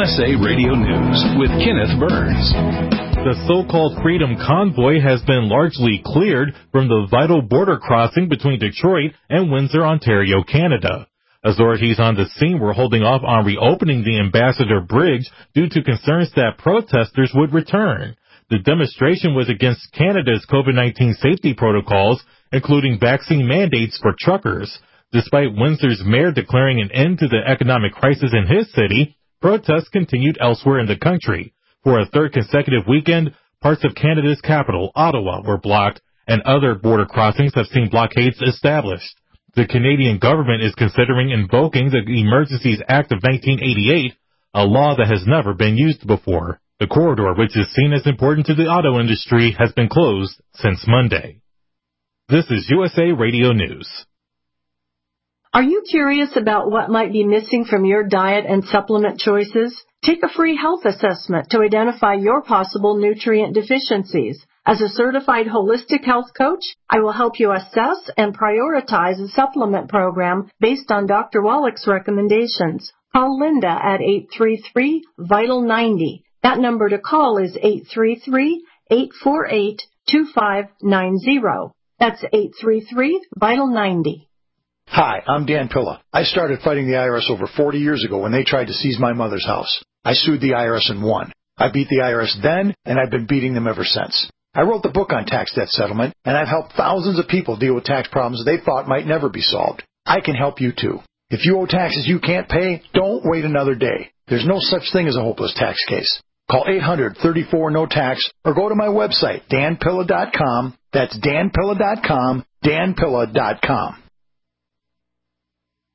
USA Radio News with Kenneth Burns. The so-called Freedom Convoy has been largely cleared from the vital border crossing between Detroit and Windsor, Ontario, Canada. Authorities on the scene were holding off on reopening the Ambassador Bridge due to concerns that protesters would return. The demonstration was against Canada's COVID-19 safety protocols, including vaccine mandates for truckers. Despite Windsor's mayor declaring an end to the economic crisis in his city, protests continued elsewhere in the country. For a third consecutive weekend, parts of Canada's capital, Ottawa, were blocked, and other border crossings have seen blockades established. The Canadian government is considering invoking the Emergencies Act of 1988, a law that has never been used before. The corridor, which is seen as important to the auto industry, has been closed since Monday. This is USA Radio News. Are you curious about what might be missing from your diet and supplement choices? Take a free health assessment to identify your possible nutrient deficiencies. As a certified holistic health coach, I will help you assess and prioritize a supplement program based on Dr. Wallach's recommendations. Call Linda at 833-VITAL-90. That number to call is 833-848-2590. That's 833-VITAL-90. Hi, I'm Dan Pilla. I started fighting the IRS over 40 years ago when they tried to seize my mother's house. I sued the IRS and won. I beat the IRS then, and I've been beating them ever since. I wrote the book on tax debt settlement, and I've helped thousands of people deal with tax problems they thought might never be solved. I can help you too. If you owe taxes you can't pay, don't wait another day. There's no such thing as a hopeless tax case. Call 800-34-NO-TAX or go to my website, danpilla.com. That's danpilla.com, danpilla.com.